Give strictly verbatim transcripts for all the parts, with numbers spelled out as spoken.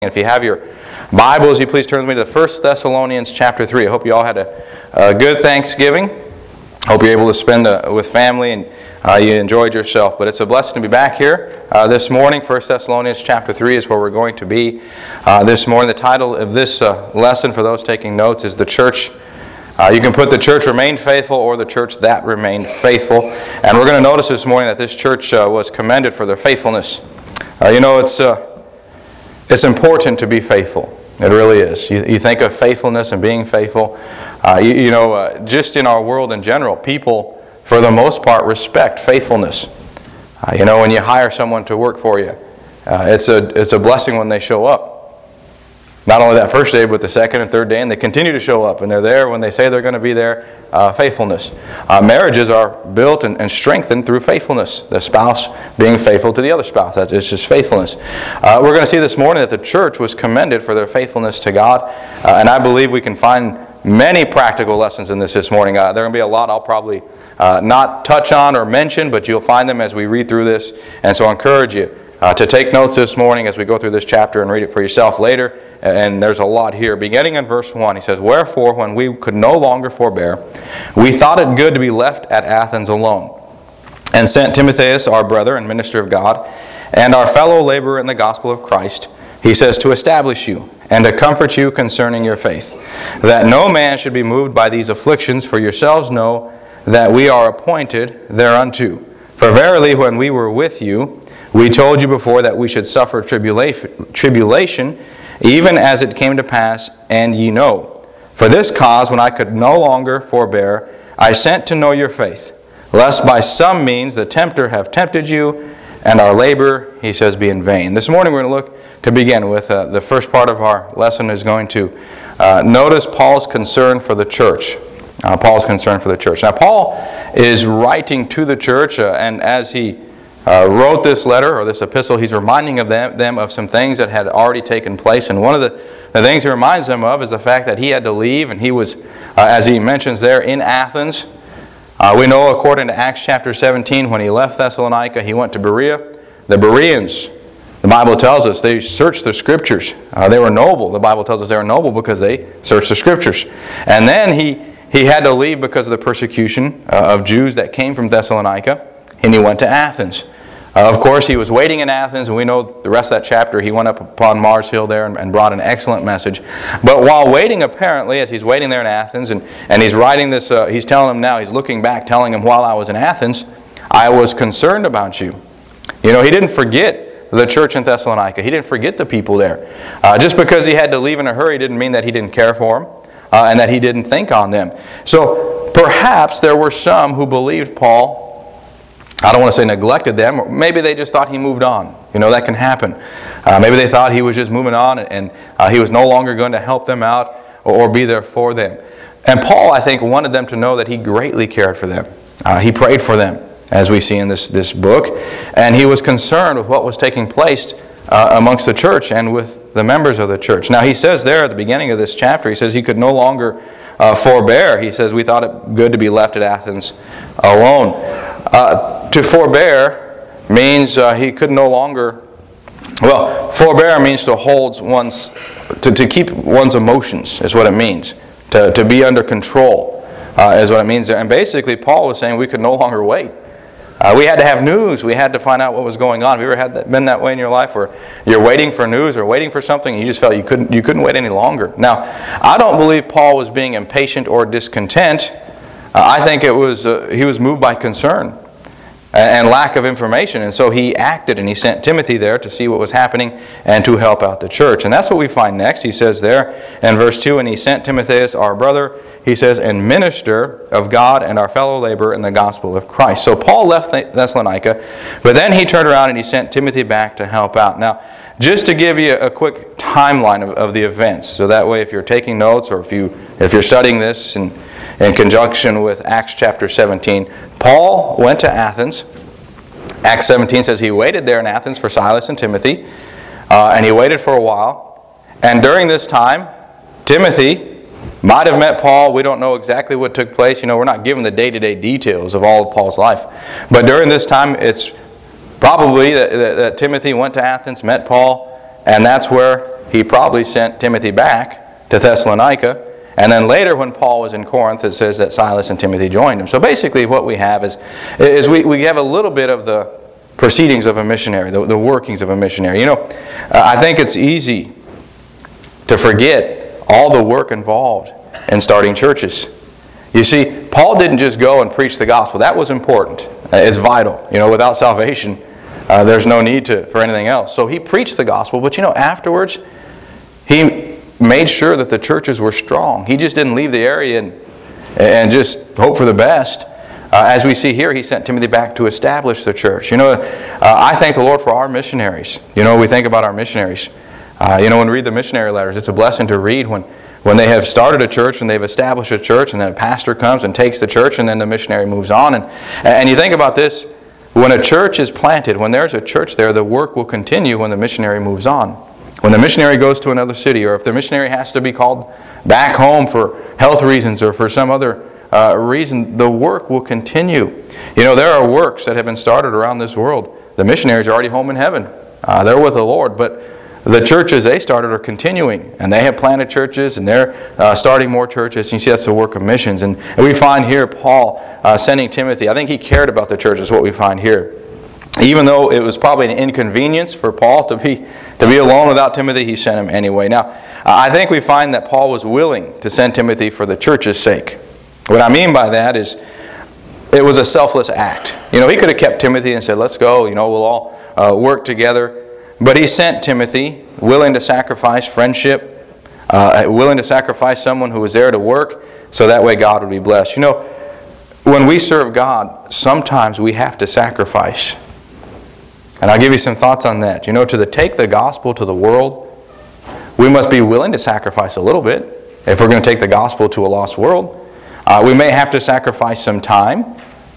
And if you have your Bibles, you please turn with me to First Thessalonians chapter three. I hope you all had a, a good Thanksgiving. Hope you're able to spend uh, with family and uh, you enjoyed yourself. But it's a blessing to be back here uh, this morning. First Thessalonians chapter three is where we're going to be uh, this morning. The title of this uh, lesson, for those taking notes, is The Church. Uh, you can put The Church Remained Faithful or The Church That Remained Faithful. And we're going to notice this morning that this church uh, was commended for their faithfulness. Uh, you know, it's... Uh, It's important to be faithful. It really is. You, you think of faithfulness and being faithful. Uh, you, you know, uh, just in our world in general, people, for the most part, respect faithfulness. Uh, you know, when you hire someone to work for you, uh, it's a it's a blessing when they show up. Not only that first day, but the second and third day, and they continue to show up, and they're there when they say they're going to be there. Uh, faithfulness. Uh, marriages are built and, and strengthened through faithfulness. The spouse being faithful to the other spouse. That's it's just faithfulness. Uh, we're going to see this morning that the church was commended for their faithfulness to God, uh, and I believe we can find many practical lessons in this this morning. Uh, there are going to be a lot I'll probably uh, not touch on or mention, but you'll find them as we read through this, and so I encourage you Uh, to take notes this morning as we go through this chapter and read it for yourself later. And there's a lot here. Beginning in verse one, he says, "Wherefore, when we could no longer forbear, we thought it good to be left at Athens alone, and sent Timotheus, our brother and minister of God, and our fellow laborer in the gospel of Christ," he says, "to establish you, and to comfort you concerning your faith, that no man should be moved by these afflictions, for yourselves know that we are appointed thereunto. For verily, when we were with you, we told you before that we should suffer tribulation, even as it came to pass, and ye know. For this cause, when I could no longer forbear, I sent to know your faith, lest by some means the tempter have tempted you, and our labor," he says, "be in vain." This morning we're going to look, to begin with, uh, the first part of our lesson is going to uh, notice Paul's concern for the church. Uh, Paul's concern for the church. Now, Paul is writing to the church, uh, and as he Uh, wrote this letter or this epistle, he's reminding of them, them of some things that had already taken place. And one of the, the things he reminds them of is the fact that he had to leave, and he was, uh, as he mentions there, in Athens. Uh, we know, according to Acts chapter seventeen, when he left Thessalonica, he went to Berea. The Bereans, the Bible tells us, they searched the Scriptures. Uh, they were noble. The Bible tells us they were noble because they searched the Scriptures. And then he, he had to leave because of the persecution uh, of Jews that came from Thessalonica, and he went to Athens. Uh, of course, he was waiting in Athens, and we know the rest of that chapter. He went up upon Mars Hill there and, and brought an excellent message. But while waiting, apparently, as he's waiting there in Athens, and, and he's writing this, uh, he's telling them now, he's looking back, telling them, while I was in Athens, I was concerned about you. You know, he didn't forget the church in Thessalonica. He didn't forget the people there. Uh, just because he had to leave in a hurry didn't mean that he didn't care for them, uh, and that he didn't think on them. So perhaps there were some who believed Paul. I don't want to say neglected them, or maybe they just thought he moved on. You know, that can happen. Uh, maybe they thought he was just moving on, and, and uh, he was no longer going to help them out or, or be there for them. And Paul, I think, wanted them to know that he greatly cared for them. Uh, he prayed for them, as we see in this, this book. And he was concerned with what was taking place uh, amongst the church and with the members of the church. Now, he says there at the beginning of this chapter, he says he could no longer uh, forbear. He says, we thought it good to be left at Athens alone. Uh, To forbear means uh, he could no longer, well, forbear means to hold one's, to, to keep one's emotions is what it means. To, to be under control uh, is what it means. And basically Paul was saying we could no longer wait. Uh, we had to have news. We had to find out what was going on. Have you ever had that, been that way in your life where you're waiting for news or waiting for something and you just felt you couldn't, you couldn't wait any longer? Now, I don't believe Paul was being impatient or discontent. Uh, I think it was uh, he was moved by concern and lack of information, and so he acted, and he sent Timothy there to see what was happening and to help out the church. And that's what we find next. He says there in verse two, "And he sent Timotheus, our brother," he says, "and minister of God and our fellow laborer in the gospel of Christ." So Paul left Thessalonica, but then he turned around and he sent Timothy back to help out. Now, just to give you a quick timeline of, of the events, so that way if you're taking notes or if, you, if you're studying this and in conjunction with Acts chapter seventeen, Paul went to Athens. Acts seventeen says he waited there in Athens for Silas and Timothy, uh, and he waited for a while. And during this time, Timothy might have met Paul. We don't know exactly what took place. You know, we're not given the day-to-day details of all of Paul's life. But during this time, it's probably that, that, that Timothy went to Athens, met Paul, and that's where he probably sent Timothy back to Thessalonica. And then later when Paul was in Corinth, it says that Silas and Timothy joined him. So basically what we have is, is we, we have a little bit of the proceedings of a missionary, the, the workings of a missionary. You know, uh, I think it's easy to forget all the work involved in starting churches. You see, Paul didn't just go and preach the gospel. That was important. It's vital. You know, without salvation, uh, there's no need to for anything else. So he preached the gospel, but you know, afterwards, he made sure that the churches were strong. He just didn't leave the area and, and just hope for the best. Uh, as we see here, he sent Timothy back to establish the church. You know, uh, I thank the Lord for our missionaries. You know, we think about our missionaries. Uh, you know, when we read the missionary letters, it's a blessing to read when, when they have started a church and they've established a church, and then a pastor comes and takes the church, and then the missionary moves on. And, and you think about this, when a church is planted, when there's a church there, the work will continue when the missionary moves on. When the missionary goes to another city, or if the missionary has to be called back home for health reasons or for some other uh, reason, the work will continue. You know, there are works that have been started around this world. The missionaries are already home in heaven. Uh, they're with the Lord, but the churches they started are continuing, and they have planted churches, and they're uh, starting more churches. And you see, that's the work of missions. And, and we find here Paul uh, sending Timothy. I think he cared about the church, is what we find here. Even though it was probably an inconvenience for Paul to be to be alone without Timothy, he sent him anyway. Now, uh, I think we find that Paul was willing to send Timothy for the church's sake. What I mean by that is, it was a selfless act. You know, he could have kept Timothy and said, let's go, you know, we'll all uh, work together. But he sent Timothy, willing to sacrifice friendship, uh, willing to sacrifice someone who was there to work, so that way God would be blessed. You know, when we serve God, sometimes we have to sacrifice. And I'll give you some thoughts on that. You know, to the, take the gospel to the world, we must be willing to sacrifice a little bit if we're going to take the gospel to a lost world. Uh, we may have to sacrifice some time.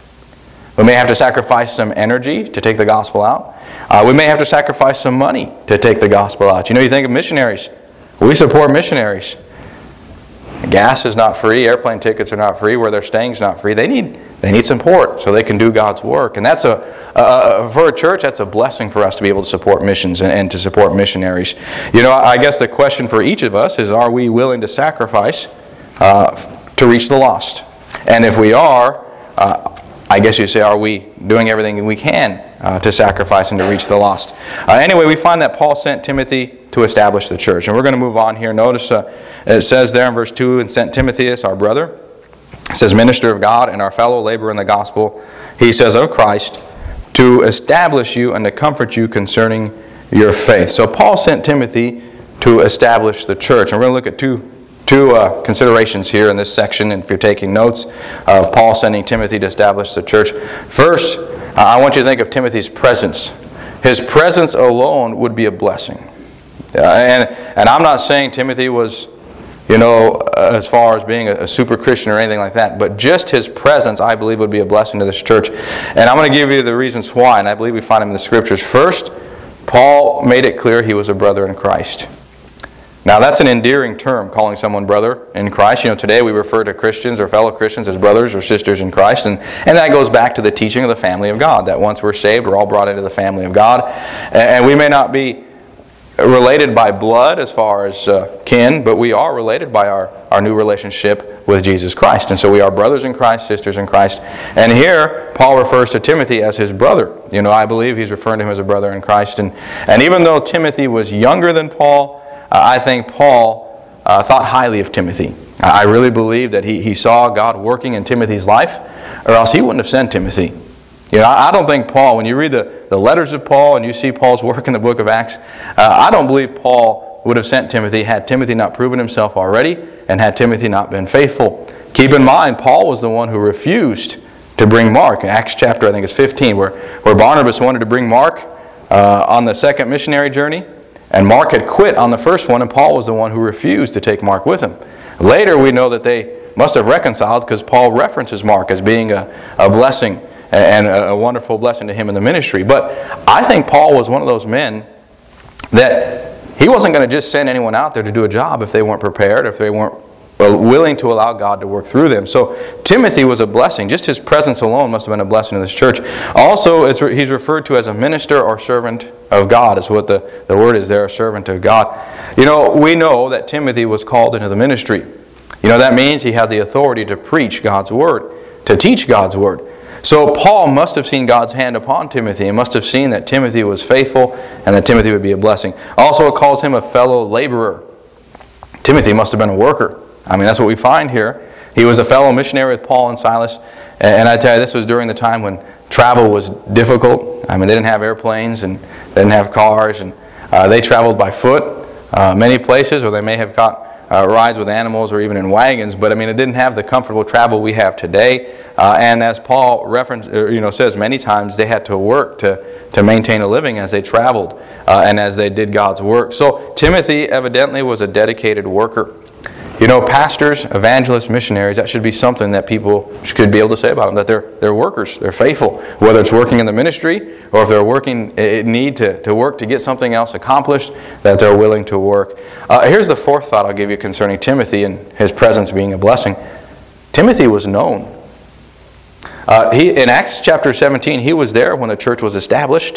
We may have to sacrifice some energy to take the gospel out. Uh, we may have to sacrifice some money to take the gospel out. You know, you think of missionaries. We support missionaries. Gas is not free. Airplane tickets are not free. Where they're staying is not free. They need they need support so they can do God's work. And that's a, a for a church, that's a blessing for us to be able to support missions and, and to support missionaries. You know, I guess the question for each of us is, are we willing to sacrifice uh, to reach the lost? And if we are, uh, I guess you say, are we doing everything we can uh, to sacrifice and to reach the lost? Uh, anyway, we find that Paul sent Timothy to establish the church. And we're going to move on here. Notice uh, it says there in verse two, and sent Timotheus, our brother. It says, minister of God and our fellow laborer in the gospel, he says, of Christ, to establish you and to comfort you concerning your faith. So Paul sent Timothy to establish the church. And we're going to look at two Two uh, considerations here in this section, and if you're taking notes of Paul sending Timothy to establish the church. First, uh, I want you to think of Timothy's presence. His presence alone would be a blessing. Uh, and, and I'm not saying Timothy was, you know, as far as being a, a super Christian or anything like that, but just his presence, I believe, would be a blessing to this church. And I'm going to give you the reasons why, and I believe we find them in the Scriptures. First, Paul made it clear he was a brother in Christ. Now, that's an endearing term, calling someone brother in Christ. You know, today we refer to Christians or fellow Christians as brothers or sisters in Christ. And, and that goes back to the teaching of the family of God, that once we're saved, we're all brought into the family of God. And, and we may not be related by blood as far as uh, kin, but we are related by our, our new relationship with Jesus Christ. And so we are brothers in Christ, sisters in Christ. And here, Paul refers to Timothy as his brother. You know, I believe he's referring to him as a brother in Christ. And, and even though Timothy was younger than Paul, I think Paul uh, thought highly of Timothy. I really believe that he, he saw God working in Timothy's life, or else he wouldn't have sent Timothy. You know, I, I don't think Paul, when you read the, the letters of Paul and you see Paul's work in the book of Acts, uh, I don't believe Paul would have sent Timothy had Timothy not proven himself already and had Timothy not been faithful. Keep in mind, Paul was the one who refused to bring Mark. In Acts chapter, I think it's fifteen, where, where Barnabas wanted to bring Mark uh, on the second missionary journey. And Mark had quit on the first one, and Paul was the one who refused to take Mark with him. Later, we know that they must have reconciled because Paul references Mark as being a, a blessing and a, a wonderful blessing to him in the ministry. But I think Paul was one of those men that he wasn't going to just send anyone out there to do a job if they weren't prepared, if they weren't willing to allow God to work through them. So Timothy was a blessing. Just his presence alone must have been a blessing to this church. Also, it's, he's referred to as a minister or servant of God, is what the, the word is there, a servant of God. You know, we know that Timothy was called into the ministry. You know, that means he had the authority to preach God's Word, to teach God's Word. So Paul must have seen God's hand upon Timothy and must have seen that Timothy was faithful and that Timothy would be a blessing. Also, it calls him a fellow laborer. Timothy must have been a worker. I mean, that's what we find here. He was a fellow missionary with Paul and Silas. And I tell you, this was during the time when travel was difficult. I mean, they didn't have airplanes and they didn't have cars. And uh, they traveled by foot uh, many places, or they may have got Uh, rides with animals or even in wagons, but I mean it didn't have the comfortable travel we have today. Uh, and as Paul reference, you know, says many times, they had to work to, to maintain a living as they traveled uh, and as they did God's work. So Timothy evidently was a dedicated worker. You know, pastors, evangelists, missionaries, that should be something that people should be able to say about them, that they're they're workers, they're faithful. Whether it's working in the ministry or if they're working, need to, to work to get something else accomplished, that they're willing to work. Uh, here's the fourth thought I'll give you concerning Timothy and his presence being a blessing. Timothy was known. Uh, he in Acts chapter seventeen, he was there when the church was established.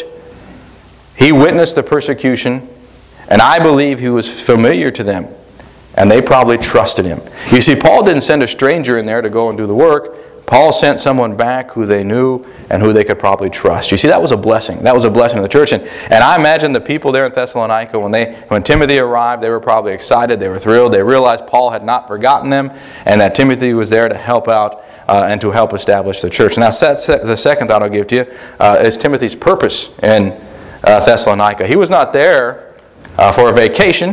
He witnessed the persecution, and I believe he was familiar to them. And they probably trusted him. You see, Paul didn't send a stranger in there to go and do the work. Paul sent someone back who they knew and who they could probably trust. You see, that was a blessing. That was a blessing to the church. And, and I imagine the people there in Thessalonica, when they when Timothy arrived, they were probably excited. They were thrilled. They realized Paul had not forgotten them and that Timothy was there to help out uh, and to help establish the church. Now, the second thought I'll give to you uh, is Timothy's purpose in uh, Thessalonica. He was not there uh, for a vacation.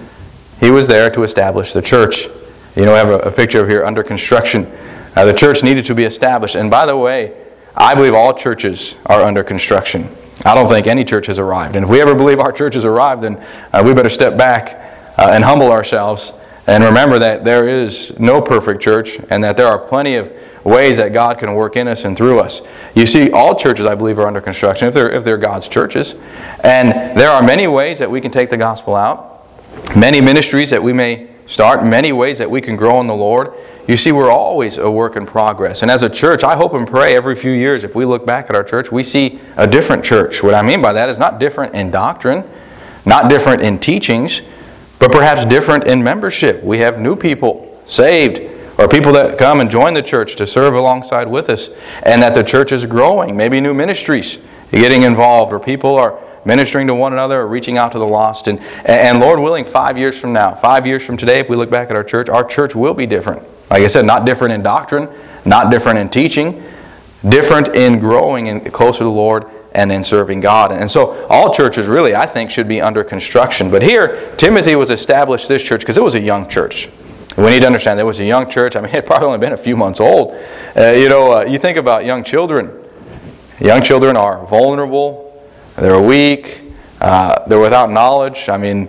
He was there to establish the church. You know, I have a, a picture of here under construction. Uh, the church needed to be established. And by the way, I believe all churches are under construction. I don't think any church has arrived. And if we ever believe our church has arrived, then uh, we better step back uh, and humble ourselves and remember that there is no perfect church and that there are plenty of ways that God can work in us and through us. You see, all churches, I believe, are under construction if they're, if they're God's churches. And there are many ways that we can take the gospel out. Many ministries that we may start, many ways that we can grow in the Lord. You see, we're always a work in progress. And as a church, I hope and pray every few years, if we look back at our church, we see a different church. What I mean by that is not different in doctrine, not different in teachings, but perhaps different in membership. We have new people saved, or people that come and join the church to serve alongside with us, and that the church is growing. Maybe new ministries getting involved, or people are ministering to one another, or reaching out to the lost. And, and Lord willing, five years from now, five years from today, if we look back at our church, our church will be different. Like I said, not different in doctrine, not different in teaching, different in growing and closer to the Lord and in serving God. And so all churches really, I think, should be under construction. But here, Timothy was established this church because it was a young church. We need to understand it was a young church. I mean, it had probably only been a few months old. Uh, you know, uh, you think about young children. Young children are vulnerable. They're weak. Uh, they're without knowledge. I mean,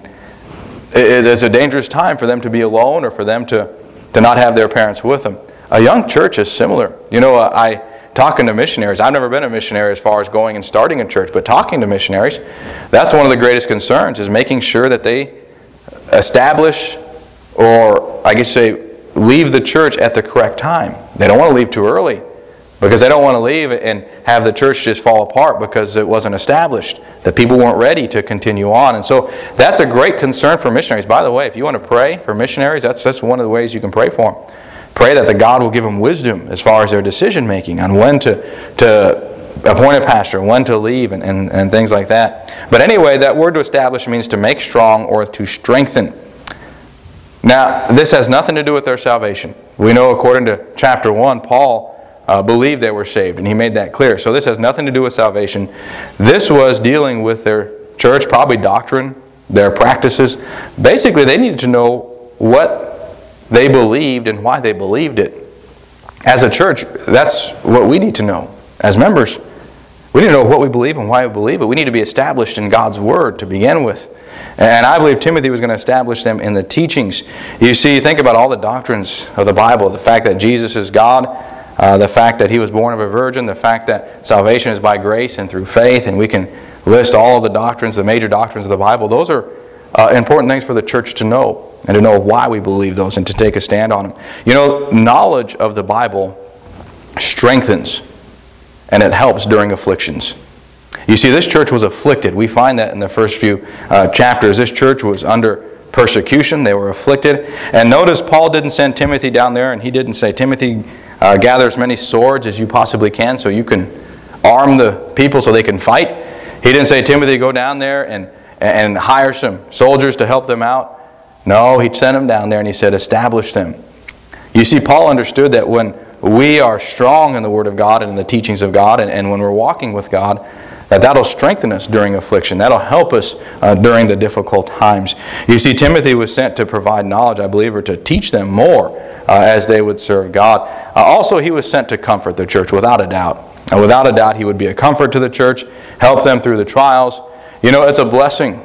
it, it's a dangerous time for them to be alone or for them to, to not have their parents with them. A young church is similar. You know, uh, I talking to missionaries. I've never been a missionary as far as going and starting a church, but talking to missionaries, that's one of the greatest concerns, is making sure that they establish, or I guess say, leave the church at the correct time. They don't want to leave too early, because they don't want to leave and have the church just fall apart because it wasn't established, that people weren't ready to continue on. And so that's a great concern for missionaries. By the way, if you want to pray for missionaries, that's, that's one of the ways you can pray for them. Pray that the God will give them wisdom as far as their decision making on when to, to appoint a pastor, when to leave, and, and, and things like that. But anyway, that word to establish means to make strong or to strengthen. Now, this has nothing to do with their salvation. We know according to chapter one, Paul Uh, believed they were saved, and he made that clear. So this has nothing to do with salvation. This was dealing with their church, probably doctrine, their practices. Basically, they needed to know what they believed and why they believed it. As a church, that's what we need to know. As members, we need to know what we believe and why we believe it. We need to be established in God's Word to begin with. And I believe Timothy was going to establish them in the teachings. You see, think about all the doctrines of the Bible, the fact that Jesus is God, Uh, the fact that He was born of a virgin, the fact that salvation is by grace and through faith, and we can list all of the doctrines, the major doctrines of the Bible. Those are uh, important things for the church to know, and to know why we believe those, and to take a stand on them. You know, knowledge of the Bible strengthens, and it helps during afflictions. You see, this church was afflicted. We find that in the first few uh, chapters. This church was under persecution. They were afflicted. And notice Paul didn't send Timothy down there, and he didn't say, Timothy, uh, gather as many swords as you possibly can so you can arm the people so they can fight. He didn't say, Timothy, go down there and, and hire some soldiers to help them out. No, he sent them down there and he said, establish them. You see, Paul understood that when we are strong in the Word of God and in the teachings of God, and, and when we're walking with God, that that'll strengthen us during affliction. That'll help us uh, during the difficult times. You see, Timothy was sent to provide knowledge, I believe, or to teach them more uh, as they would serve God. Uh, also, he was sent to comfort the church, without a doubt. And without a doubt, he would be a comfort to the church, help them through the trials. You know, it's a blessing.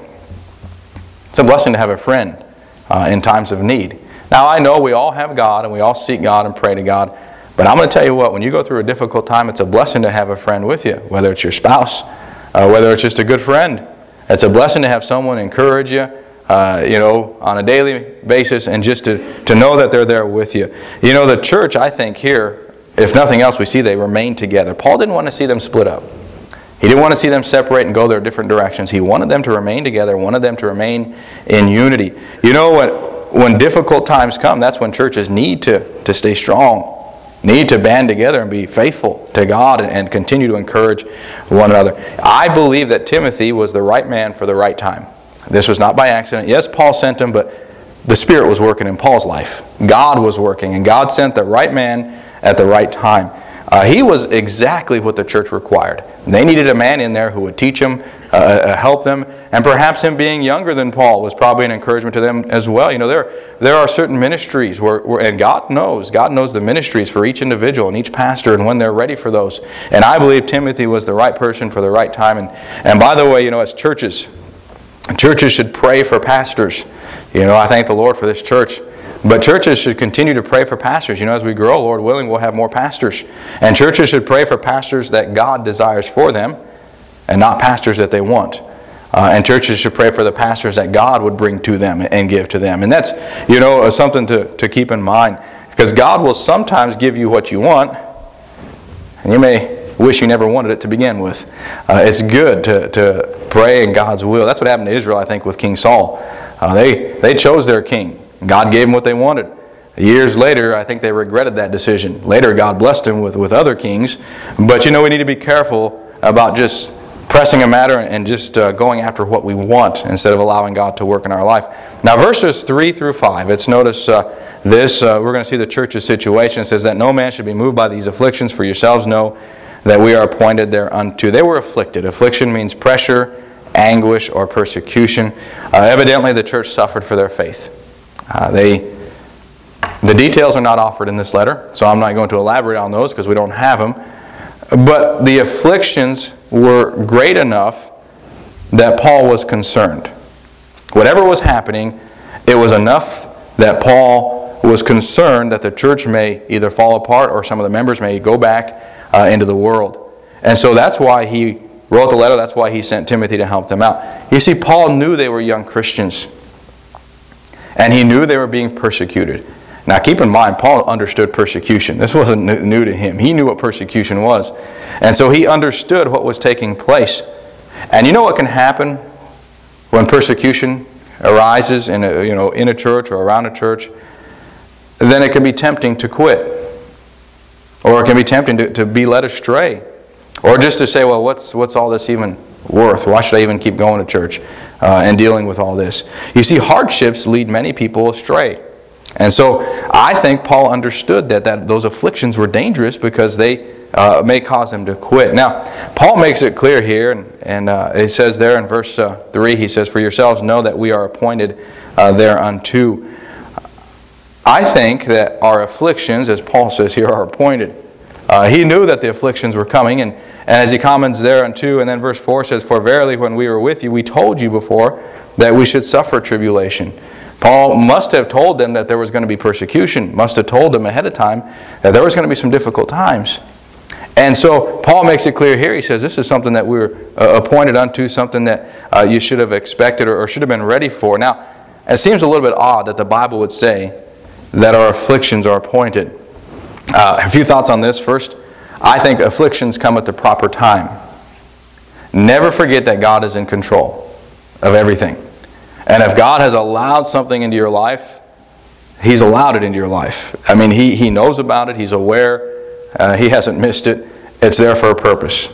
It's a blessing to have a friend uh, in times of need. Now, I know we all have God, and we all seek God and pray to God. But I'm going to tell you what, when you go through a difficult time, it's a blessing to have a friend with you, whether it's your spouse, uh, whether it's just a good friend. It's a blessing to have someone encourage you, uh, you know, on a daily basis, and just to, to know that they're there with you. You know, the church, I think here, if nothing else, we see they remain together. Paul didn't want to see them split up. He didn't want to see them separate and go their different directions. He wanted them to remain together, wanted them to remain in unity. You know, when, when difficult times come, that's when churches need to, to stay strong. Need to band together and be faithful to God and, and continue to encourage one another. I believe that Timothy was the right man for the right time. This was not by accident. Yes, Paul sent him, but the Spirit was working in Paul's life. God was working, and God sent the right man at the right time. Uh, he was exactly what the church required. They needed a man in there who would teach them, uh, help them, and perhaps him being younger than Paul was probably an encouragement to them as well. You know, there there are certain ministries where, where, and God knows, God knows the ministries for each individual and each pastor and when they're ready for those. And I believe Timothy was the right person for the right time. And and by the way, you know, as churches, churches should pray for pastors. You know, I thank the Lord for this church. But churches should continue to pray for pastors. You know, as we grow, Lord willing, we'll have more pastors. And churches should pray for pastors that God desires for them, and not pastors that they want. Uh, and churches should pray for the pastors that God would bring to them and give to them. And that's, you know, something to, to keep in mind. Because God will sometimes give you what you want, and you may wish you never wanted it to begin with. Uh, it's good to, to pray in God's will. That's what happened to Israel, I think, with King Saul. Uh, they, they chose their king. God gave them what they wanted. Years later, I think they regretted that decision. Later, God blessed them with, with other kings. But you know, we need to be careful about just pressing a matter and just uh, going after what we want instead of allowing God to work in our life. Now, verses three through five, it's notice uh, this. Uh, we're going to see the church's situation. It says that no man should be moved by these afflictions, for yourselves know that we are appointed thereunto. They were afflicted. Affliction means pressure, anguish, or persecution. Uh, evidently, the church suffered for their faith. Uh, they, the details are not offered in this letter, so I'm not going to elaborate on those because we don't have them. But the afflictions were great enough that Paul was concerned. Whatever was happening, it was enough that Paul was concerned that the church may either fall apart or some of the members may go back uh, into the world. And so that's why he wrote the letter. That's why he sent Timothy to help them out. You see, Paul knew they were young Christians. And he knew they were being persecuted. Now keep in mind, Paul understood persecution. This wasn't new to him. He knew what persecution was. And so he understood what was taking place. And you know what can happen when persecution arises in a, you know, in a church or around a church? Then it can be tempting to quit. Or it can be tempting to, to be led astray. Or just to say, well, what's, what's all this even worth? Why should I even keep going to church uh, and dealing with all this? You see, hardships lead many people astray. And so I think Paul understood that, that those afflictions were dangerous because they uh, may cause him to quit. Now, Paul makes it clear here, and, and uh, it says there in verse uh, three, he says, for yourselves know that we are appointed uh, thereunto. I think that our afflictions, as Paul says here, are appointed. Uh, he knew that the afflictions were coming, and, and as he comments thereunto, and then verse four says, for verily when we were with you, we told you before that we should suffer tribulation. Paul must have told them that there was going to be persecution, must have told them ahead of time that there was going to be some difficult times. And so Paul makes it clear here. He says this is something that we were uh, appointed unto, something that uh, you should have expected or, or should have been ready for. Now, it seems a little bit odd that the Bible would say that our afflictions are appointed. Uh, a few thoughts on this. First, I think afflictions come at the proper time. Never forget that God is in control of everything. And if God has allowed something into your life, He's allowed it into your life. I mean, He, he knows about it. He's aware. Uh, he hasn't missed it. It's there for a purpose.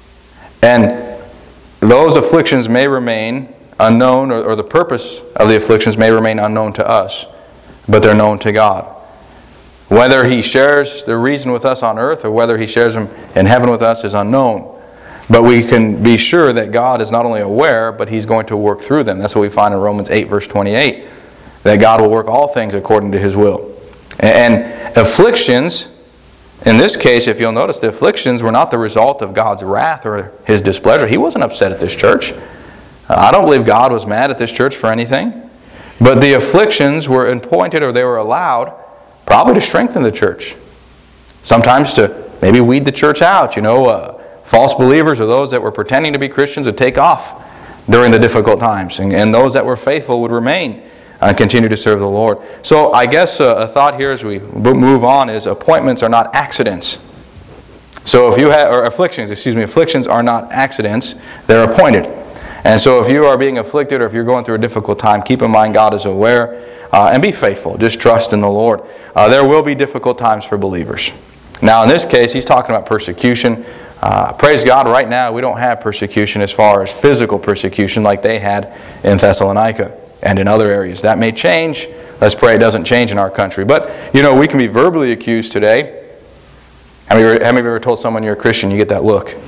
And those afflictions may remain unknown, or, or the purpose of the afflictions may remain unknown to us, but they're known to God. Whether He shares the reason with us on earth or whether He shares them in heaven with us is unknown. But we can be sure that God is not only aware, but He's going to work through them. That's what we find in Romans eight, verse twenty-eight. That God will work all things according to His will. And afflictions, in this case, if you'll notice, the afflictions were not the result of God's wrath or His displeasure. He wasn't upset at this church. I don't believe God was mad at this church for anything. But the afflictions were appointed, or they were allowed, probably to strengthen the church. Sometimes to maybe weed the church out. You know, uh, false believers or those that were pretending to be Christians would take off during the difficult times. And, and those that were faithful would remain and continue to serve the Lord. So I guess uh, a thought here as we move on is appointments are not accidents. So if you have, or afflictions, excuse me, afflictions are not accidents, they're appointed. And so if you are being afflicted or if you're going through a difficult time, keep in mind God is aware uh, and be faithful. Just trust in the Lord. Uh, there will be difficult times for believers. Now in this case, he's talking about persecution. Uh, praise God, right now we don't have persecution as far as physical persecution like they had in Thessalonica and in other areas. That may change. Let's pray it doesn't change in our country. But, you know, we can be verbally accused today. How many, how many of you ever told someone you're a Christian, you get that look?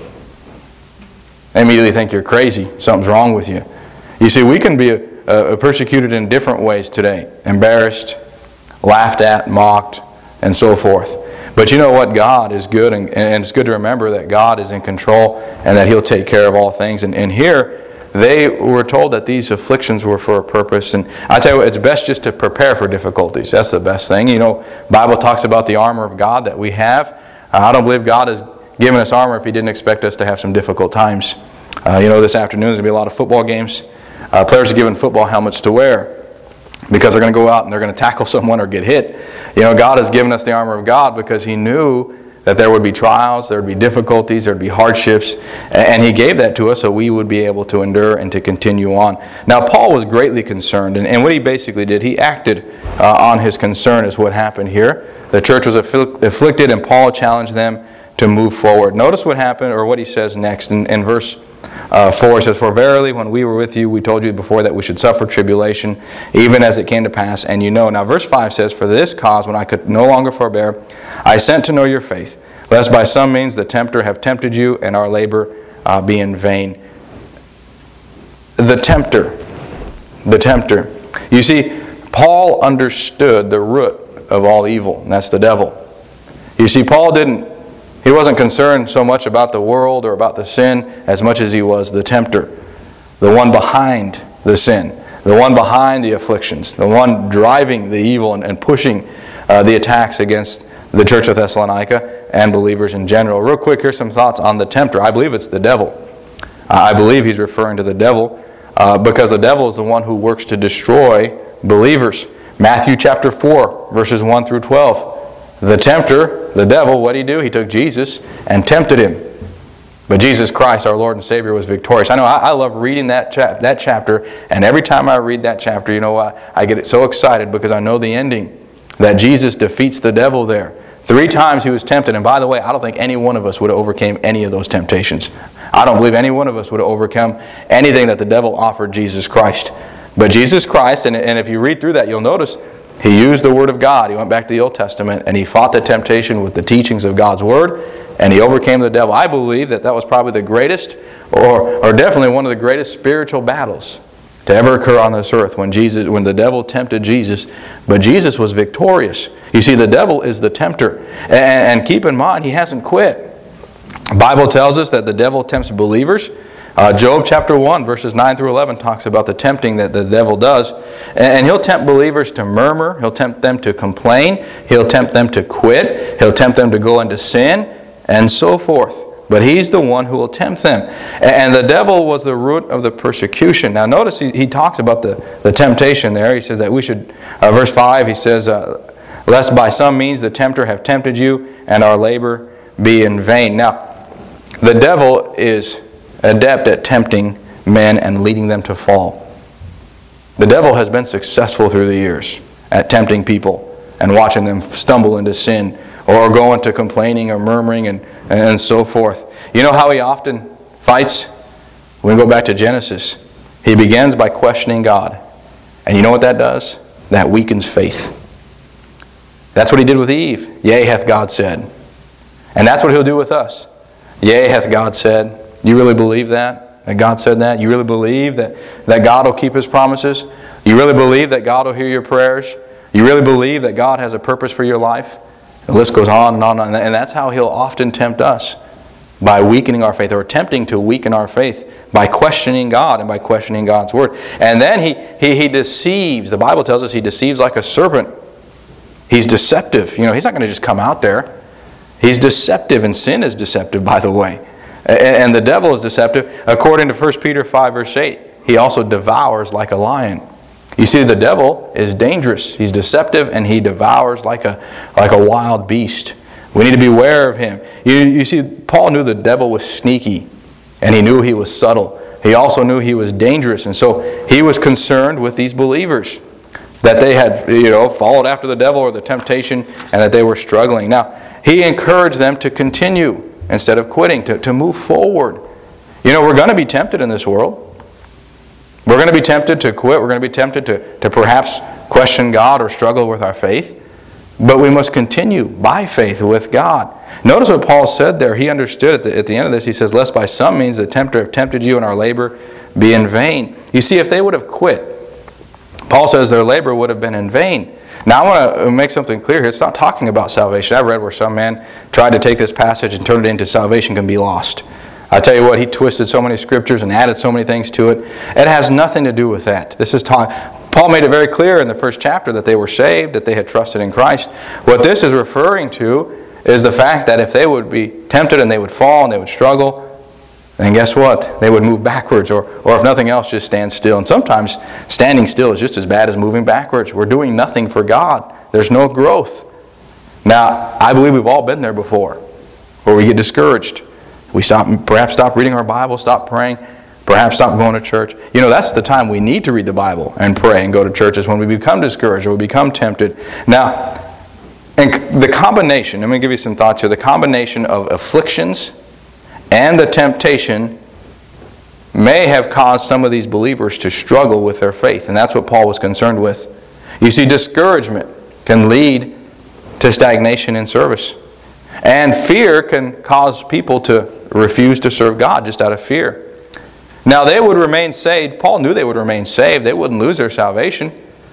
They immediately think you're crazy. Something's wrong with you. You see, we can be uh, uh, persecuted in different ways today. Embarrassed, laughed at, mocked, and so forth. But you know what? God is good, and, and it's good to remember that God is in control and that He'll take care of all things. And, and here, they were told that these afflictions were for a purpose. And I tell you what, it's best just to prepare for difficulties. That's the best thing. You know, the Bible talks about the armor of God that we have. Uh, I don't believe God has given us armor if He didn't expect us to have some difficult times. Uh, you know, this afternoon there's going to be a lot of football games. Uh, players are given football helmets to wear because they're going to go out and they're going to tackle someone or get hit. You know, God has given us the armor of God because He knew that there would be trials, there would be difficulties, there would be hardships, and He gave that to us so we would be able to endure and to continue on. Now, Paul was greatly concerned, and, and what he basically did, he acted uh, on his concern is what happened here. The church was afflicted, and Paul challenged them to move forward. Notice what happened, or what he says next. In, in verse uh, four, it says, "For verily, when we were with you, we told you before that we should suffer tribulation, even as it came to pass, and you know." Now, verse five says, "For this cause, when I could no longer forbear, I sent to know your faith, lest by some means the tempter have tempted you, and our labor uh, be in vain." The tempter. The tempter. You see, Paul understood the root of all evil, and that's the devil. You see, Paul didn't He wasn't concerned so much about the world or about the sin as much as he was the tempter, the one behind the sin, the one behind the afflictions, the one driving the evil and, and pushing uh, the attacks against the church of Thessalonica and believers in general. Real quick, here's some thoughts on the tempter. I believe it's the devil. Uh, I believe he's referring to the devil uh, because the devil is the one who works to destroy believers. Matthew chapter four, verses one through twelve. The tempter, the devil, what did he do? He took Jesus and tempted Him. But Jesus Christ, our Lord and Savior, was victorious. I know I, I love reading that, chap- that chapter, and every time I read that chapter, you know what? I get so excited because I know the ending, that Jesus defeats the devil there. Three times He was tempted, and by the way, I don't think any one of us would have overcame any of those temptations. I don't believe any one of us would have overcome anything that the devil offered Jesus Christ. But Jesus Christ, and, and if you read through that, you'll notice He used the Word of God. He went back to the Old Testament and He fought the temptation with the teachings of God's Word, and He overcame the devil. I believe that that was probably the greatest, or, or definitely one of the greatest spiritual battles to ever occur on this earth, when Jesus, when the devil tempted Jesus, but Jesus was victorious. You see, the devil is the tempter. And, and keep in mind, he hasn't quit. The Bible tells us that the devil tempts believers. Uh, Job chapter one, verses nine through eleven talks about the tempting that the devil does. And he'll tempt believers to murmur. He'll tempt them to complain. He'll tempt them to quit. He'll tempt them to go into sin, and so forth. But he's the one who will tempt them. And the devil was the root of the persecution. Now notice he, he talks about the, the temptation there. He says that we should, uh, verse five, he says, uh, "Lest by some means the tempter have tempted you, and our labor be in vain." Now, the devil is adept at tempting men and leading them to fall. The devil has been successful through the years at tempting people and watching them stumble into sin or go into complaining or murmuring and, and so forth. You know how he often fights? We go back to Genesis. He begins by questioning God. And you know what that does? That weakens faith. That's what he did with Eve. Yea, hath God said. And that's what he'll do with us. Yea, hath God said. You really believe that? That God said that? You really believe that, that God will keep His promises? You really believe that God will hear your prayers? You really believe that God has a purpose for your life? The list goes on and on and on. And that's how He'll often tempt us, by weakening our faith, or attempting to weaken our faith by questioning God and by questioning God's Word. And then he, he, he deceives. The Bible tells us He deceives like a serpent. He's deceptive. You know, He's not going to just come out there. He's deceptive, and sin is deceptive, by the way. And, and the devil is deceptive. According to First Peter five, verse eight, he also devours like a lion. You see, the devil is dangerous. He's deceptive, and he devours like a, like a wild beast. We need to beware of him. You, you see, Paul knew the devil was sneaky, and he knew he was subtle. He also knew he was dangerous, and so he was concerned with these believers, that they had, you know, followed after the devil or the temptation, and that they were struggling. Now, he encouraged them to continue instead of quitting, to, to move forward. You know, we're going to be tempted in this world. We're going to be tempted to quit. We're going to be tempted to, to perhaps question God or struggle with our faith. But we must continue by faith with God. Notice what Paul said there. He understood at the, at the end of this. He says, lest by some means the tempter have tempted you and our labor be in vain. You see, if they would have quit, Paul says their labor would have been in vain. Now I want to make something clear here. It's not talking about salvation. I've read where some man tried to take this passage and turn it into salvation can be lost. I tell you what, he twisted so many scriptures and added so many things to it. It has nothing to do with that. This is talk. Paul made it very clear in the first chapter that they were saved, that they had trusted in Christ. What this is referring to is the fact that if they would be tempted and they would fall and they would struggle, then guess what? They would move backwards, or, or if nothing else, just stand still. And sometimes standing still is just as bad as moving backwards. We're doing nothing for God. There's no growth. Now, I believe we've all been there before, where we get discouraged. We stop, perhaps stop reading our Bible, stop praying, perhaps stop going to church. You know, that's the time we need to read the Bible and pray and go to church, is when we become discouraged or we become tempted. Now, and the combination, let me give you some thoughts here. The combination of afflictions and the temptation may have caused some of these believers to struggle with their faith. And that's what Paul was concerned with. You see, discouragement can lead to stagnation in service. And fear can cause people to refuse to serve God just out of fear. Now, they would remain saved. Paul knew they would remain saved. They wouldn't lose their salvation.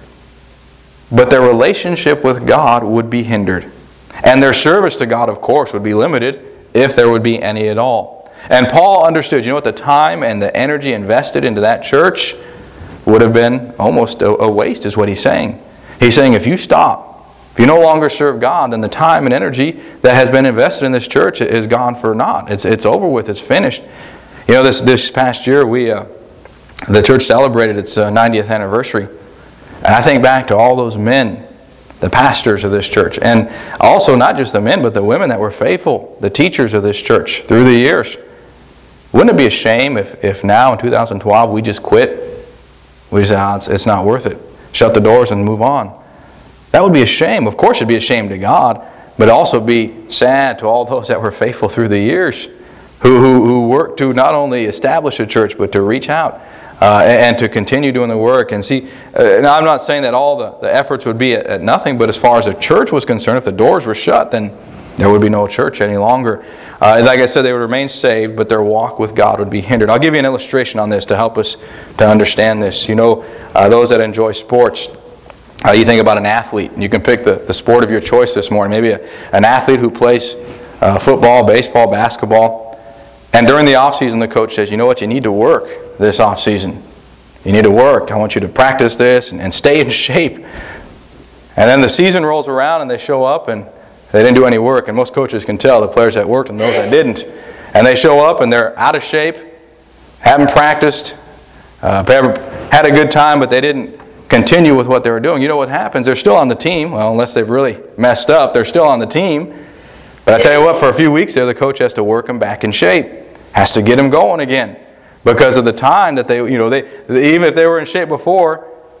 But their relationship with God would be hindered. And their service to God, of course, would be limited, if there would be any at all. And Paul understood, you know what, the time and the energy invested into that church would have been almost a, a waste, is what he's saying. He's saying, if you stop, if you no longer serve God, then the time and energy that has been invested in this church is gone for naught. It's it's over with. It's finished. You know, this this past year, we uh, the church celebrated its uh, ninetieth anniversary. And I think back to all those men, the pastors of this church, and also not just the men, but the women that were faithful, the teachers of this church through the years. Wouldn't it be a shame if, if now in two thousand twelve we just quit? We just say, oh, it's, it's not worth it. Shut the doors and move on. That would be a shame. Of course, it'd be a shame to God, but also be sad to all those that were faithful through the years, who who, who worked to not only establish a church, but to reach out uh, and to continue doing the work. And see, uh, now I'm not saying that all the, the efforts would be at, at nothing, but as far as the church was concerned, if the doors were shut, then there would be no church any longer. Uh, like I said, they would remain saved, but their walk with God would be hindered. I'll give you an illustration on this to help us to understand this. You know, uh, those that enjoy sports, Uh, you think about an athlete. You can pick the, the sport of your choice this morning. Maybe a, an athlete who plays uh, football, baseball, basketball. And during the off season, the coach says, you know what, you need to work this off season. You need to work. I want you to practice this and, and stay in shape. And then the season rolls around and they show up and they didn't do any work. And most coaches can tell the players that worked and those that didn't. And they show up and they're out of shape, haven't practiced, uh, had a good time, but they didn't continue with what they were doing. You know what happens? They're still on the team. Well, unless they've really messed up, they're still on the team. But I tell you what, for a few weeks there, the coach has to work them back in shape. Has to get them going again. Because of the time that they, you know, they even if they were in shape before,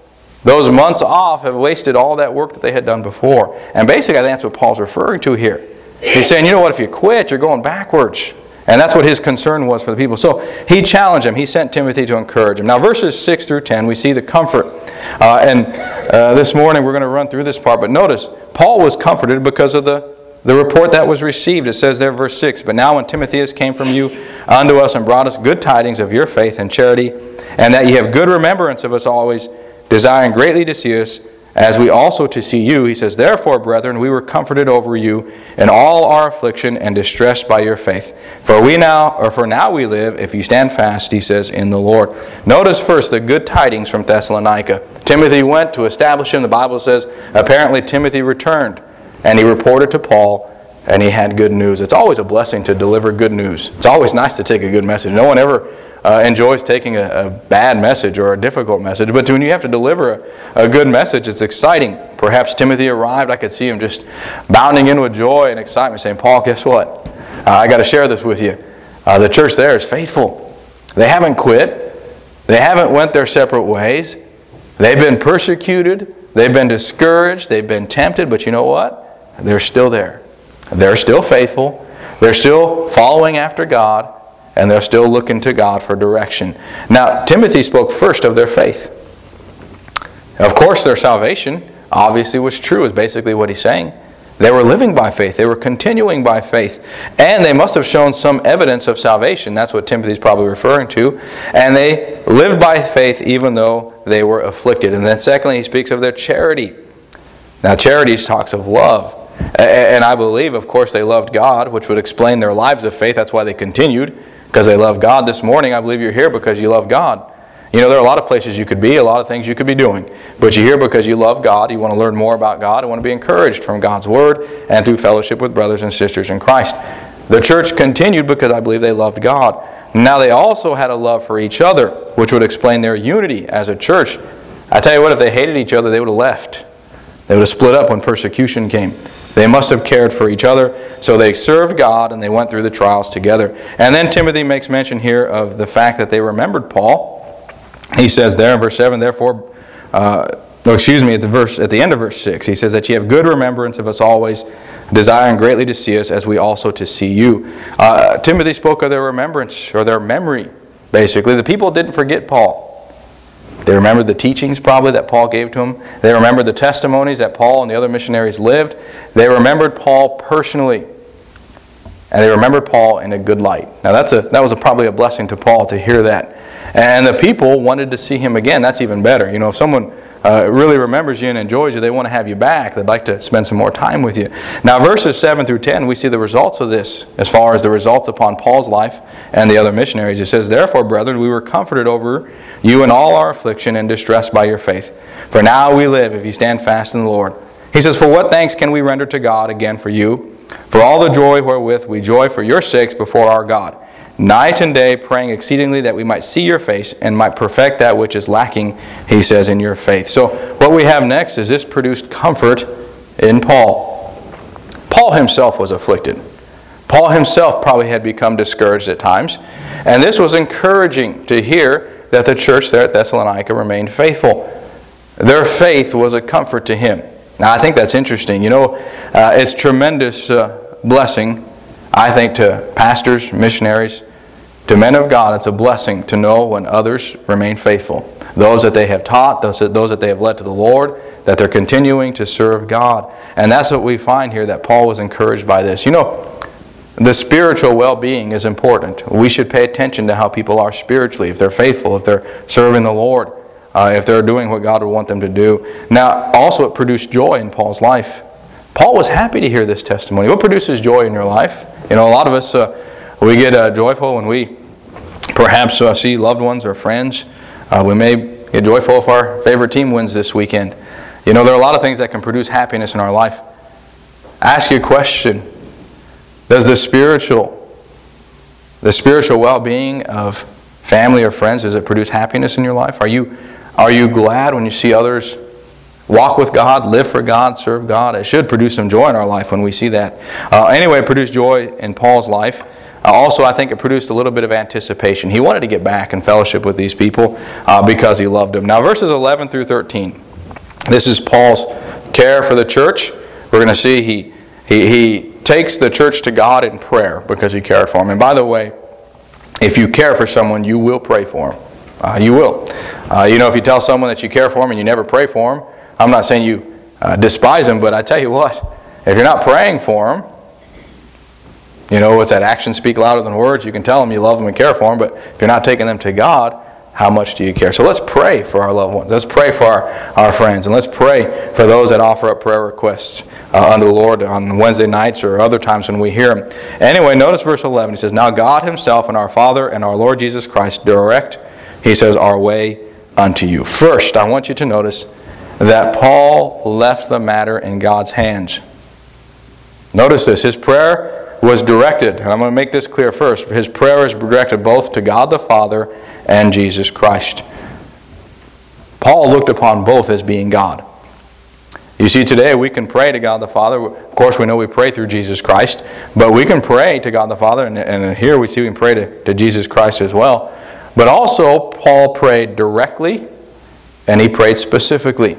those months off have wasted all that work that they had done before. And basically, I think that's what Paul's referring to here. He's saying, you know what, if you quit, you're going backwards. And that's what his concern was for the people. So he challenged him. He sent Timothy to encourage him. Now, verses six through ten, we see the comfort. Uh, and uh, this morning, we're going to run through this part. But notice, Paul was comforted because of the, the report that was received. It says there, verse six, "But now when Timotheus came from you unto us and brought us good tidings of your faith and charity, and that ye have good remembrance of us always, desiring greatly to see us, as we also to see you," he says, "Therefore, brethren, we were comforted over you in all our affliction and distressed by your faith. For we now, or for now we live, if you stand fast," he says, "in the Lord." Notice first the good tidings from Thessalonica. Timothy went to establish him. The Bible says apparently Timothy returned, and he reported to Paul, and he had good news. It's always a blessing to deliver good news. It's always nice to take a good message. No one ever Uh, enjoys taking a, a bad message or a difficult message. But when you have to deliver a, a good message, it's exciting. Perhaps Timothy arrived. I could see him just bounding in with joy and excitement, saying, "Paul, guess what? Uh, I got to share this with you. Uh, the church there is faithful. They haven't quit. They haven't went their separate ways. They've been persecuted. They've been discouraged. They've been tempted. But you know what? They're still there. They're still faithful. They're still following after God. And they're still looking to God for direction." Now, Timothy spoke first of their faith. Of course, their salvation obviously was true, is basically what he's saying. They were living by faith. They were continuing by faith. And they must have shown some evidence of salvation. That's what Timothy's probably referring to. And they lived by faith even though they were afflicted. And then secondly, he speaks of their charity. Now, charity talks of love. And I believe, of course, they loved God, which would explain their lives of faith. That's why they continued. Because they love God. This morning, I believe you're here because you love God. You know, there are a lot of places you could be, a lot of things you could be doing. But you're here because you love God. You want to learn more about God. You want to be encouraged from God's Word and through fellowship with brothers and sisters in Christ. The church continued because I believe they loved God. Now, they also had a love for each other, which would explain their unity as a church. I tell you what, if they hated each other, they would have left. They would have split up when persecution came. They must have cared for each other, so they served God and they went through the trials together. And then Timothy makes mention here of the fact that they remembered Paul. He says there in verse seven, therefore, uh, oh, excuse me, at the verse at the end of verse six, he says that ye have good remembrance of us always, desiring greatly to see us, as we also to see you. Uh, Timothy spoke of their remembrance, or their memory, basically. The people didn't forget Paul. They remembered the teachings probably that Paul gave to them. They remembered the testimonies that Paul and the other missionaries lived. They remembered Paul personally. And they remembered Paul in a good light. Now that's a that was a, probably a blessing to Paul to hear that. And the people wanted to see him again. That's even better. You know, if someone uh, really remembers you and enjoys you, they want to have you back. They'd like to spend some more time with you. Now verses seven through ten, we see the results of this as far as the results upon Paul's life and the other missionaries. It says, "Therefore, brethren, we were comforted over you in all our affliction and distress by your faith. For now we live, if you stand fast in the Lord." He says, "For what thanks can we render to God again for you? For all the joy wherewith we joy for your sakes before our God, night and day praying exceedingly that we might see your face and might perfect that which is lacking," he says, "in your faith." So what we have next is this produced comfort in Paul. Paul himself was afflicted. Paul himself probably had become discouraged at times. And this was encouraging to hear that the church there at Thessalonica remained faithful. Their faith was a comfort to him. Now I think that's interesting. You know, uh, it's tremendous uh, blessing, I think, to pastors, missionaries, to men of God. It's a blessing to know when others remain faithful. Those that they have taught, those that, those that they have led to the Lord, that they're continuing to serve God. And that's what we find here, that Paul was encouraged by this. You know, the spiritual well-being is important. We should pay attention to how people are spiritually, if they're faithful, if they're serving the Lord, uh, if they're doing what God would want them to do. Now, also it produced joy in Paul's life. Paul was happy to hear this testimony. What produces joy in your life? You know, a lot of us, uh, we get uh, joyful when we perhaps uh, see loved ones or friends. Uh, we may get joyful if our favorite team wins this weekend. You know, there are a lot of things that can produce happiness in our life. Ask you a question. Does the spiritual, the spiritual well-being of family or friends, does it produce happiness in your life? Are you, are you glad when you see others walk with God, live for God, serve God? It should produce some joy in our life when we see that. Uh, anyway, it produced joy in Paul's life. Uh, also, I think it produced a little bit of anticipation. He wanted to get back and fellowship with these people uh, because he loved them. Now, verses eleven through thirteen. This is Paul's care for the church. We're going to see he, he, he takes the church to God in prayer because he cared for them. And by the way, if you care for someone, you will pray for them. Uh, you will. Uh, you know, if you tell someone that you care for them and you never pray for them, I'm not saying you uh, despise them, but I tell you what, if you're not praying for them, you know, what's that? Actions speak louder than words. You can tell them you love them and care for them, but if you're not taking them to God, how much do you care? So let's pray for our loved ones. Let's pray for our, our friends. And let's pray for those that offer up prayer requests uh, unto the Lord on Wednesday nights or other times when we hear them. Anyway, notice verse eleven. He says, "Now God himself and our Father and our Lord Jesus Christ direct," he says, "our way unto you." First, I want you to notice that Paul left the matter in God's hands. Notice this. His prayer was directed, and I'm going to make this clear first. His prayer is directed both to God the Father and Jesus Christ. Paul looked upon both as being God. You see, today we can pray to God the Father. Of course, we know we pray through Jesus Christ, but we can pray to God the Father, and, and here we see we can pray to, to Jesus Christ as well. But also, Paul prayed directly, and he prayed specifically.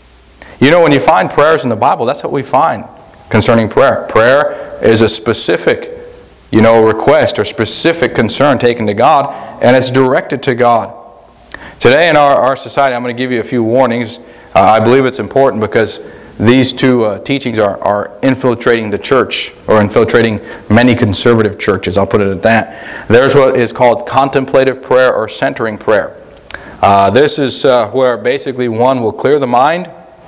You know, when you find prayers in the Bible, that's what we find concerning prayer. Prayer is a specific, you know, request or specific concern taken to God, and it's directed to God. Today in our, our society, I'm going to give you a few warnings. Uh, I believe it's important because these two uh, teachings are, are infiltrating the church, or infiltrating many conservative churches. I'll put it at that. There's what is called contemplative prayer or centering prayer. Uh, this is uh, where basically one will clear the mind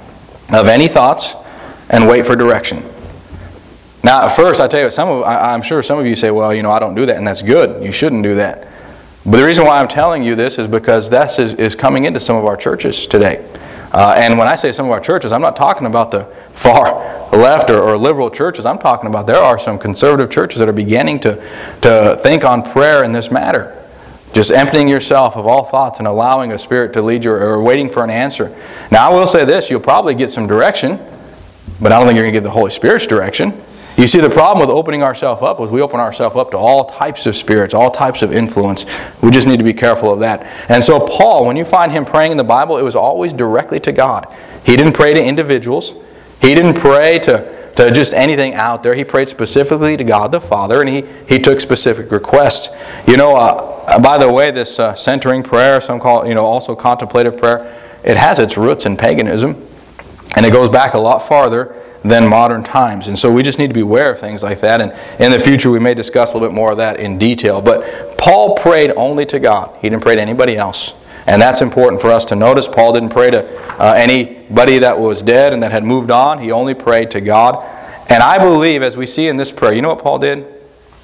of any thoughts and wait for direction. Now, at first, I tell you, some of, I, I'm sure some of you say, well, you know, I don't do that, and that's good. You shouldn't do that. But the reason why I'm telling you this is because that is, is coming into some of our churches today. Uh, and when I say some of our churches, I'm not talking about the far left or, or liberal churches. I'm talking about there are some conservative churches that are beginning to, to think on prayer in this matter. Just emptying yourself of all thoughts and allowing a Spirit to lead you, or waiting for an answer. Now, I will say this, you'll probably get some direction, but I don't think you're going to get the Holy Spirit's direction. You see, the problem with opening ourselves up is we open ourselves up to all types of spirits, all types of influence. We just need to be careful of that. And so Paul, when you find him praying in the Bible, it was always directly to God. He didn't pray to individuals. He didn't pray to, to just anything out there. He prayed specifically to God the Father, and he, he took specific requests. You know, uh, by the way, this uh, centering prayer, some call it, you know, also contemplative prayer, it has its roots in paganism, and it goes back a lot farther than modern times. And so we just need to be aware of things like that. And in the future we may discuss a little bit more of that in detail. But Paul prayed only to God. He didn't pray to anybody else. And that's important for us to notice. Paul didn't pray to uh, anybody that was dead and that had moved on. He only prayed to God. And I believe, as we see in this prayer, you know what Paul did?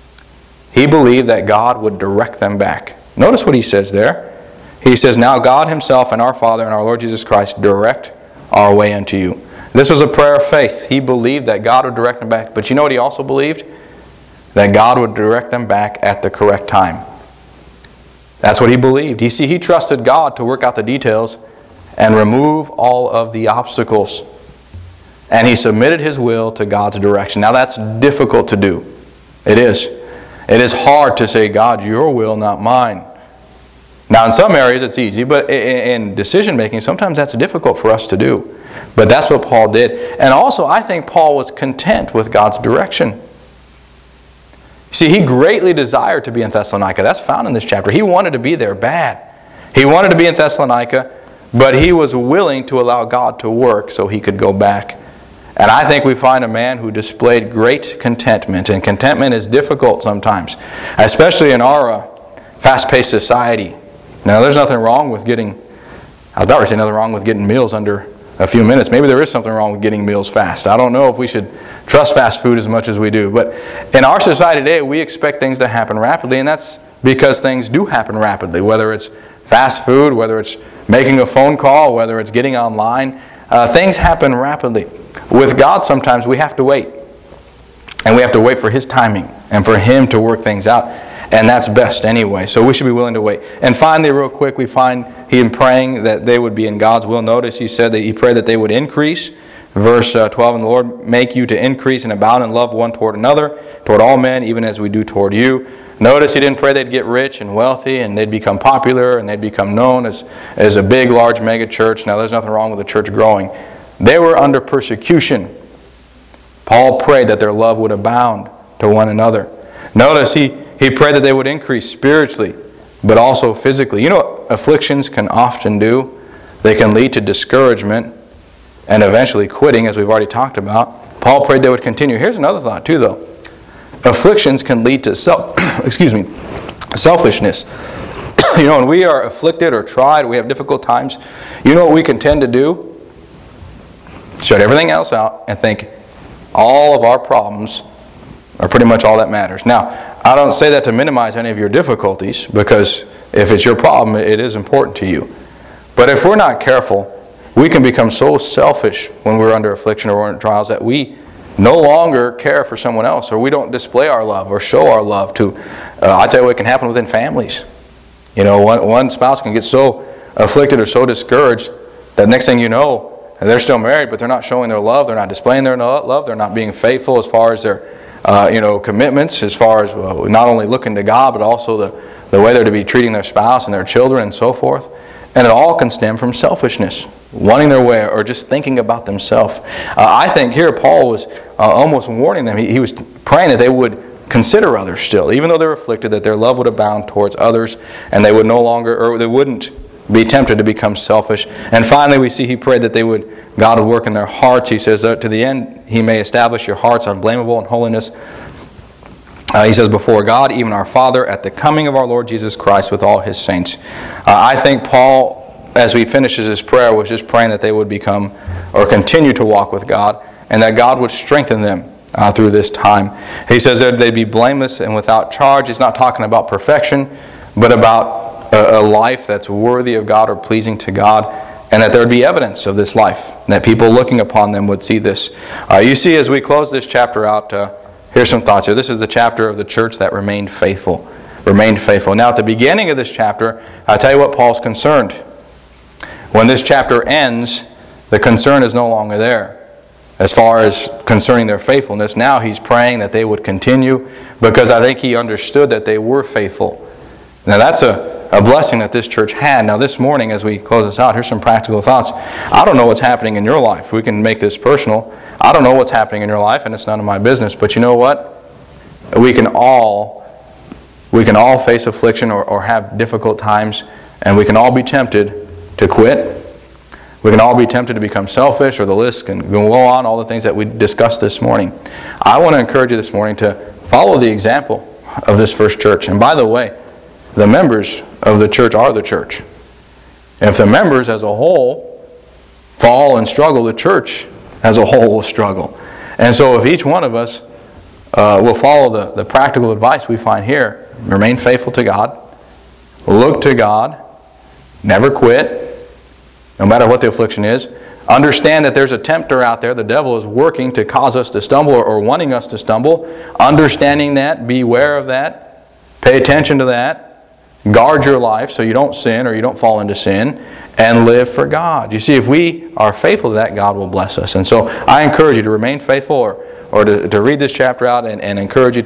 He believed that God would direct them back. Notice what he says there. He says, "Now God himself and our Father and our Lord Jesus Christ direct our way unto you." This was a prayer of faith. He believed that God would direct them back. But you know what he also believed? That God would direct them back at the correct time. That's what he believed. You see, he trusted God to work out the details and remove all of the obstacles. And he submitted his will to God's direction. Now that's difficult to do. It is. It is hard to say, "God, your will, not mine." Now in some areas it's easy, but in decision making, sometimes that's difficult for us to do. But that's what Paul did. And also, I think Paul was content with God's direction. See, he greatly desired to be in Thessalonica. That's found in this chapter. He wanted to be there bad. He wanted to be in Thessalonica, but he was willing to allow God to work so he could go back. And I think we find a man who displayed great contentment. And contentment is difficult sometimes, especially in our uh, fast-paced society. Now, there's nothing wrong with getting, I was about to say nothing wrong with getting meals under a few minutes. Maybe there is something wrong with getting meals fast. I don't know if we should trust fast food as much as we do. But in our society today, we expect things to happen rapidly, and that's because things do happen rapidly. Whether it's fast food, whether it's making a phone call, whether it's getting online, uh, things happen rapidly. With God, sometimes we have to wait. And we have to wait for His timing and for Him to work things out. And that's best anyway. So we should be willing to wait. And finally, real quick, we find him praying that they would be in God's will. Notice he said that he prayed that they would increase. verse uh, twelve, and the Lord make you to increase and abound in love one toward another, toward all men, even as we do toward you. Notice he didn't pray they'd get rich and wealthy and they'd become popular and they'd become known as, as a big, large mega church. Now, there's nothing wrong with the church growing. They were under persecution. Paul prayed that their love would abound to one another. Notice he, he prayed that they would increase spiritually, but also physically. You know what afflictions can often do? They can lead to discouragement and eventually quitting, as we've already talked about. Paul prayed they would continue. Here's another thought too, though. Afflictions can lead to self, excuse me, selfishness. You know, when we are afflicted or tried, we have difficult times, you know what we can tend to do? Shut everything else out and think all of our problems are pretty much all that matters. Now, I don't say that to minimize any of your difficulties, because if it's your problem, it is important to you. But if we're not careful, we can become so selfish when we're under affliction or under trials that we no longer care for someone else, or we don't display our love or show our love to. Uh, I tell you what can happen within families. You know, one, one spouse can get so afflicted or so discouraged that next thing you know, they're still married, but they're not showing their love. They're not displaying their love. They're not being faithful as far as their, uh, you know, commitments, as far as uh, not only looking to God, but also the, the way they're to be treating their spouse and their children and so forth. And it all can stem from selfishness, wanting their way, or just thinking about themselves. Uh, I think here Paul was uh, almost warning them. He, he was praying that they would consider others still, even though they're afflicted, that their love would abound towards others, and they would no longer, or they wouldn't be tempted to become selfish. And finally, we see he prayed that they would, God would work in their hearts. He says, to the end, he may establish your hearts unblameable in holiness. Uh, he says, before God, even our Father, at the coming of our Lord Jesus Christ with all His saints. Uh, I think Paul, as he finishes his prayer, was just praying that they would become or continue to walk with God, and that God would strengthen them uh, through this time. He says that they'd be blameless and without charge. He's not talking about perfection, but about a, a life that's worthy of God or pleasing to God, and that there would be evidence of this life, and that people looking upon them would see this. Uh, you see, as we close this chapter out, uh, here's some thoughts here. This is the chapter of the church that remained faithful. Remained faithful. Now, at the beginning of this chapter, I'll tell you what Paul's concerned. When this chapter ends, the concern is no longer there. As far as concerning their faithfulness, now he's praying that they would continue, because I think he understood that they were faithful. Now, that's a, a blessing that this church had. Now, this morning, as we close this out, here's some practical thoughts. I don't know what's happening in your life. We can make this personal. I don't know what's happening in your life, and it's none of my business. But you know what? We can all, we can all face affliction or, or have difficult times, and we can all be tempted to quit. We can all be tempted to become selfish, or the list can go on, all the things that we discussed this morning. I want to encourage you this morning to follow the example of this first church. And by the way, the members of the church are the church. If the members as a whole fall and struggle, the church as a whole will struggle. And so if each one of us uh, will follow the, the practical advice we find here, remain faithful to God, look to God, never quit, no matter what the affliction is, understand that there's a tempter out there, the devil is working to cause us to stumble or, or wanting us to stumble. Understanding that, beware of that, pay attention to that, guard your life so you don't sin or you don't fall into sin, and live for God. You see, if we are faithful to that, God will bless us. And so I encourage you to remain faithful, or, or to, to read this chapter out and, and encourage you